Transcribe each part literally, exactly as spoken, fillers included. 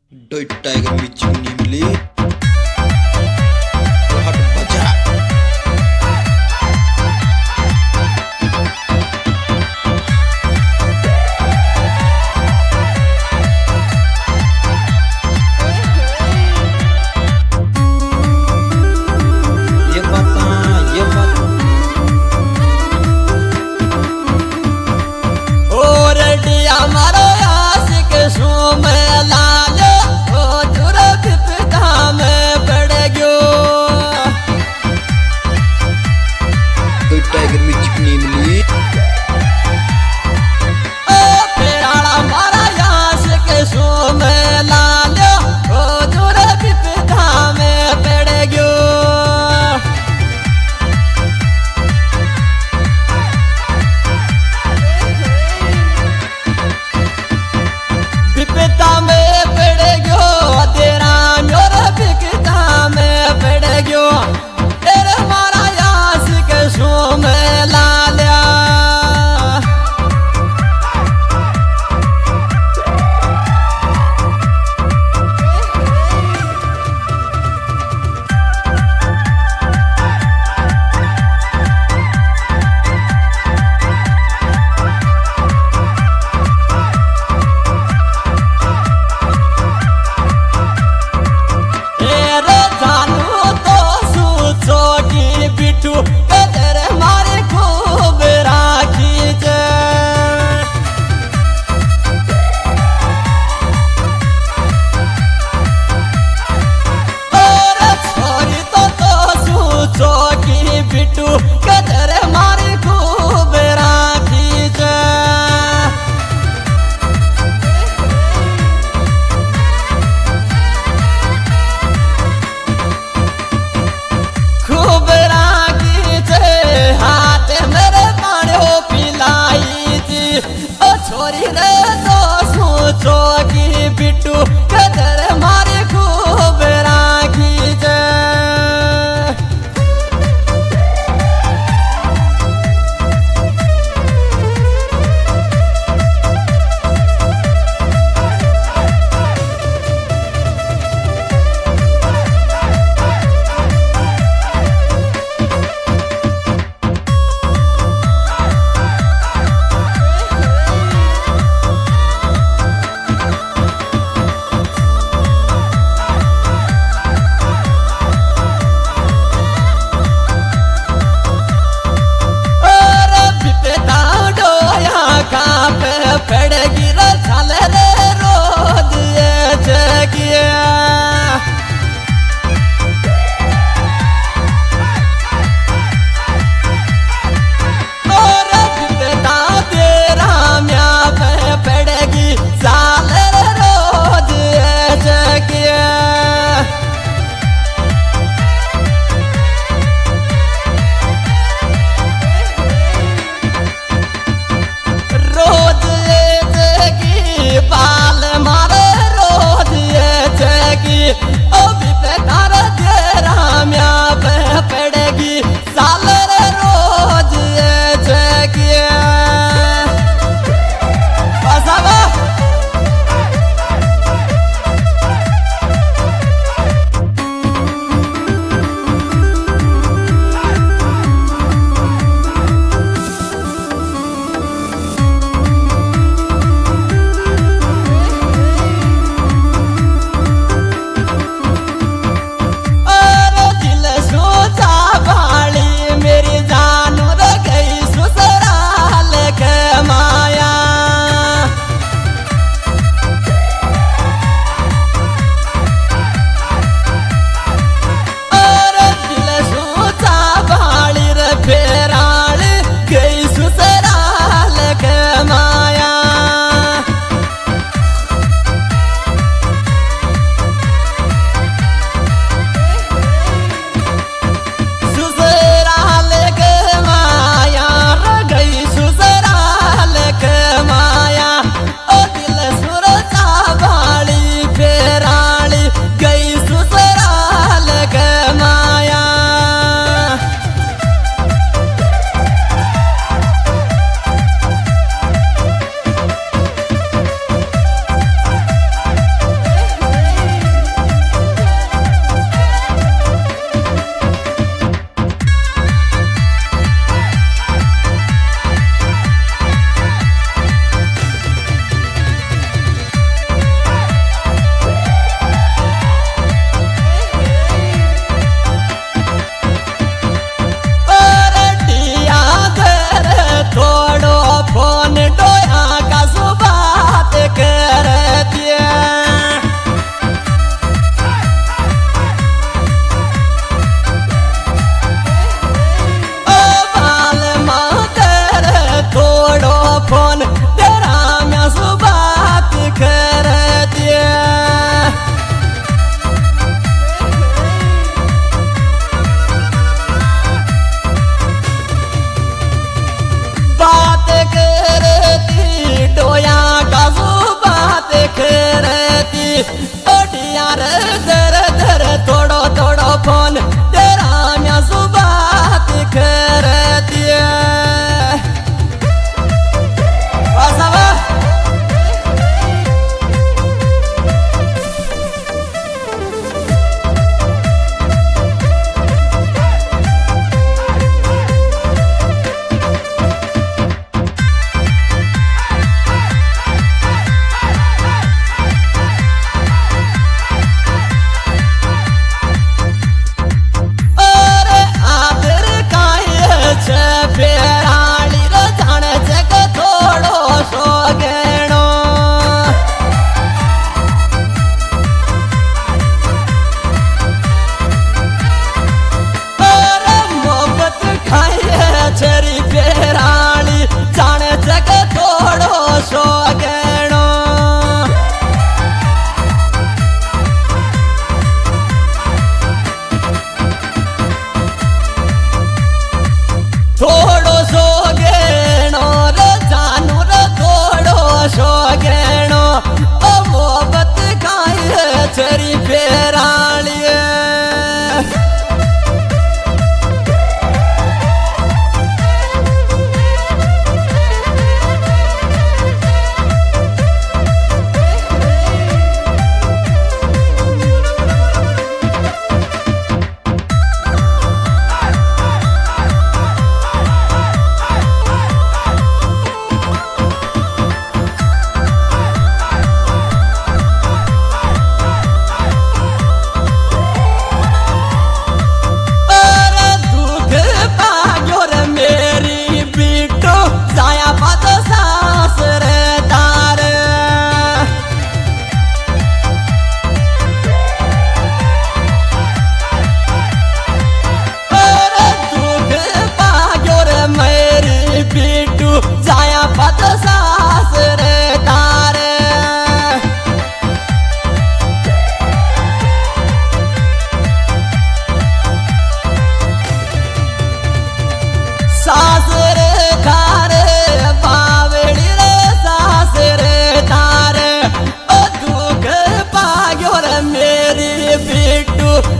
Doit tiger michi nimli hot baja ye bata ye bata और डिया मारो आशिक सो में लालो ओ दूर विपदा में पड़ गयो doit tiger michi nimli ओ फेराड़ा मारा आशिक सो में लालो ओ दूर विपदा में पड़ गयो विपदा में पड़ गयो तेरा मोर विपदा में पड़ गयो तेरे मारा आशिक सो में लालिया तेरे जानू तो सूचो की बिटू तेरे मारे खूब राखी जे और छोरी तो तो सूचो की बिटू तेरे मारे खूब राखी जे खूब रागी जे हाथ मेरे पानो पिलाई जी ओ छोरी रे तो सोचो की बिट्टू कदर मारे खूब रागी जे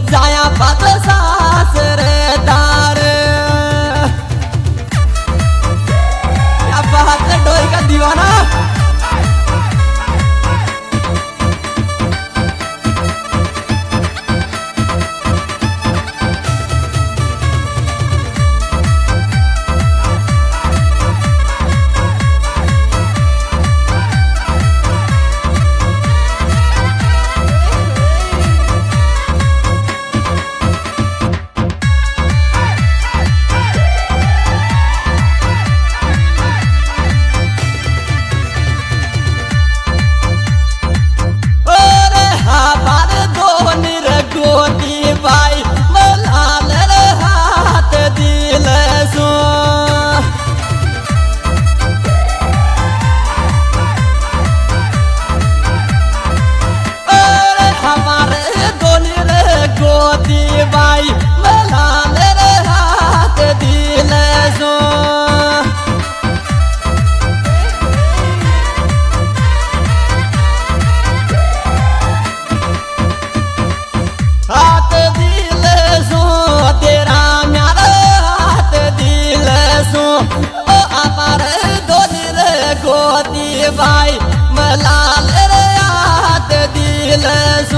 जाया पत सासरे दार। क्या बात है डोई का दीवाना। भाई मलाल रे हाथ दिल सो।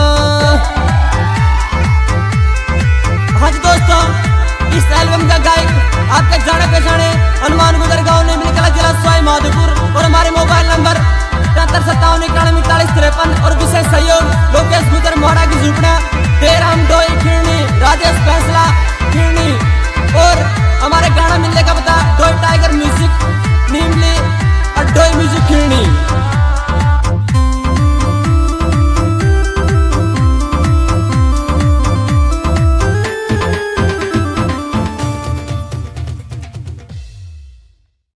हाँ जी दोस्तों, इस एल्बम का गायक आपके जाने पहचाने हनुमान गुजर गाँव ने मिलकर जिला सवाई माधोपुर और हमारे मोबाइल नंबर तिहत्तर सत्तावन इक्यानवे इकतालीस तिरपन और विशेष सहयोग लोकेश गुजर मोहड़ा की झुपड़ा